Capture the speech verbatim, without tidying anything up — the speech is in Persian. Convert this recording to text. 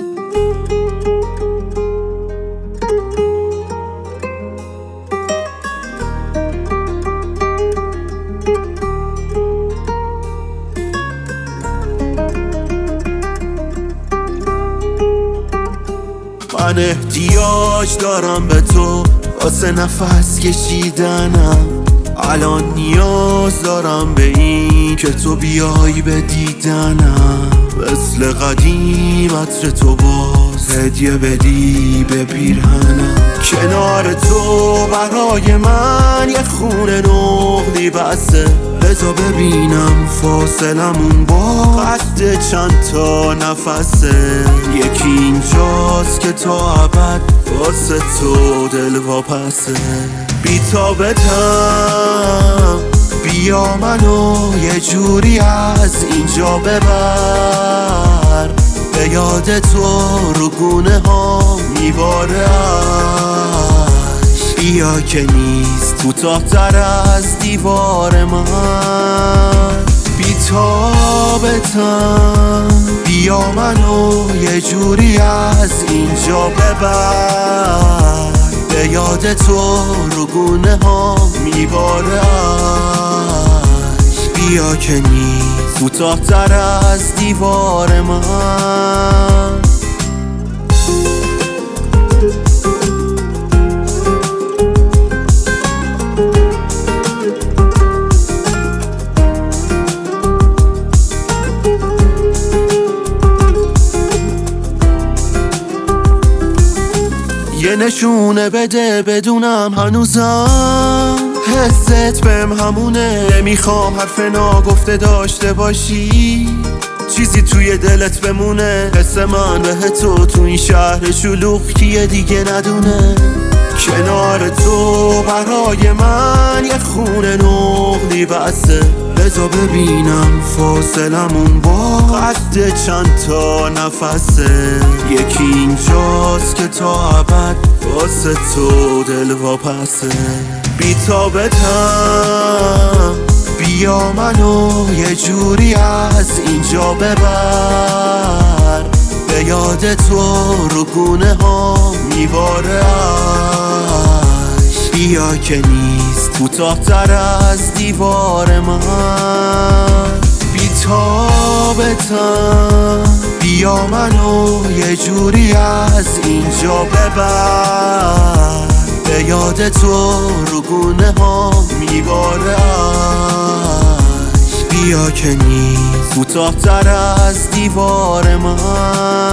من احتیاج دارم به تو واسه نفس کشیدنم، الان نیاز دارم به این که تو بیای به دیدنم، مثل قدیم عطر تو باز هدیه بدی به پیرهنم. کنار تو برای من یه خونه نقلی بسه، بذار ببینم فاصلمون با قد چند تا نفسه. یکی اینجاست که تا ابد واسه تو دل واپسه. بی تابتم بیا منو یه جوری از اینجا ببر، به یاد تو رو گونه ها میباره عشق. بیا که نیست کوتاه‌تر از دیوار من. بی تابتم بیا منو یه جوری از اینجا ببر، به یاد تو رو گونه ها میباره عشق. بیا که نیست کوتاه‌تر از دیوار من. یه نشونه بده بدونم هنوزم حست بهم همونه. نمیخوام حرف ناگفته داشته باشی، چیزی توی دلت بمونه. حس من به تو تو این شهر شلوغ کیه دیگه ندونه. کنار تو برای من یه خونه نقلی بسه، بذار ببینم فاصلمون با قد چند تا نفسه. یکی اینجاست که تا ابد واسه تو دل واپسه. بی تابتم بیا منو یه جوری از اینجا ببر، به یاد تو رو گونه ها میباره عشق. بیا که نیست کوتاه‌تر از دیوار من. بی تابتم بیا منو یه جوری از اینجا ببر، به یاد تو رو گونه ها میباره عشق. بیا که نیست کوتاه‌تر از دیوار من.